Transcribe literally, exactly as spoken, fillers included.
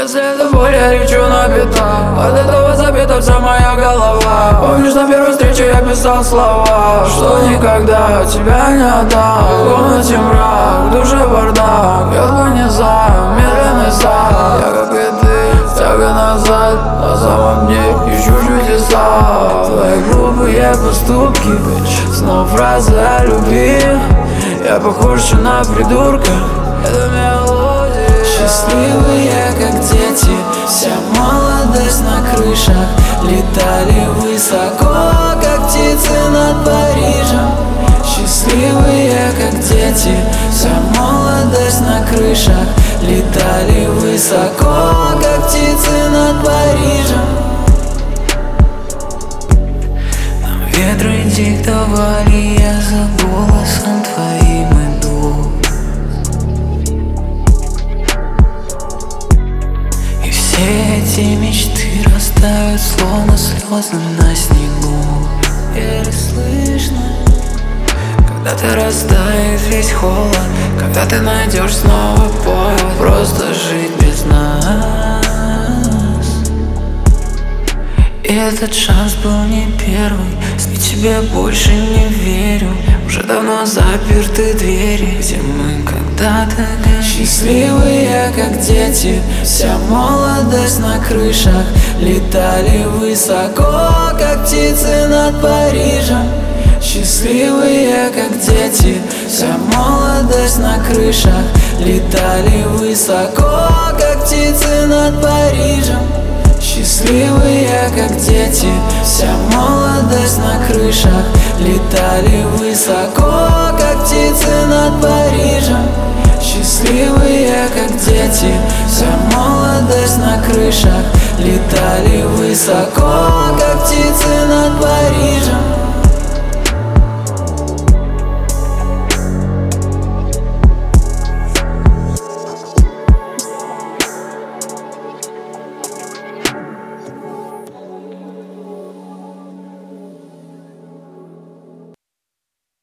Если это боль, я лечу на пятах. От этого забита вся моя голова. Помнишь, на первой встрече я писал слова, что никогда тебя не отдам. В комнате мрак, в душе бардак. Я понизаю, медленный зад. Я как и ты, тяга назад. На самом дне ищу чудеса. Твои глупые поступки, bitch. Снова фразы о любви. Я похож на придурка. Это мелодия. Счастливые, как дети, вся молодость на крышах. Летали высоко, как птицы над Парижем. Счастливые, как дети, вся молодость на крышах. Летали высоко, как птицы над Парижем. Нам ветры диктовали, я за голосом твоим иду. И все эти мечты растают, словно слезы на снегу. Еле слышно, когда ты растает весь холод, когда ты найдешь снова повод просто жить без нас. И этот шанс был не первый, сбить тебе больше не верю. Уже давно заперты двери, где мы когда-то горели. Счастливые, как дети, вся молодость на крышах. Летали высоко, как птицы над Парижем. Счастливые, как дети, вся молодость на крышах. Летали высоко, как птицы над Парижем. Счастливые, как дети, вся молодость на крышах. Летали высоко, как птицы над Парижем. Счастливые, как дети, вся молодость на крышах. Летали высоко, как птицы над Парижем.